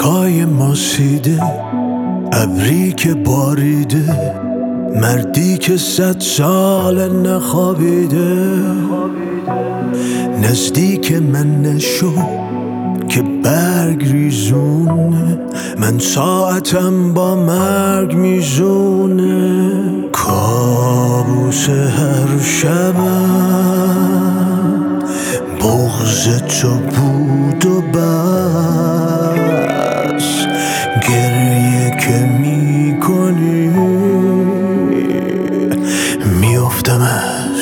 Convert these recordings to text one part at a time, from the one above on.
رگای ماسیده، ابری که باریده، مردی که 100 سال نخوابیده. نزدیک من نشو که برگ ریزونه، من ساعتم با مرگ میزونه. کابوس هر شبم بغض تو بود و بس، گریه که میکنی میافتم از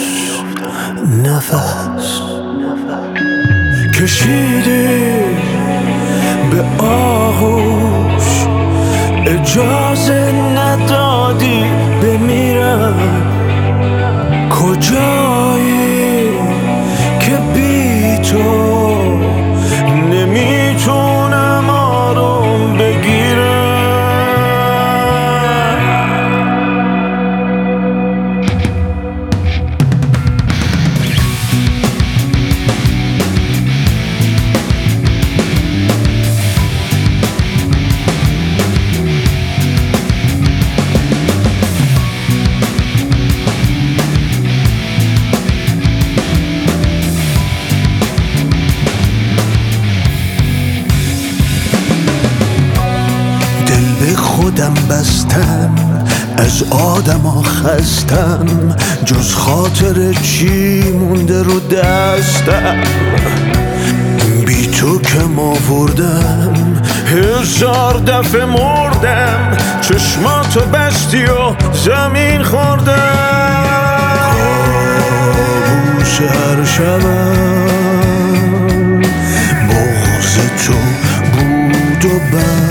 نفس. کشیدی به آغوش، اجازه ندادی بمیرم. کجایی که بی تو نمیتونم آروم بگیرم؟ خودم بستم، از آدما خستم، جز خاطر چی مونده رو دستم؟ بی تو که آوردم 1000 دفعه مردم، چشماتو بستی و زمین خوردم. کابوس هر شبم بغض تو بود و بس،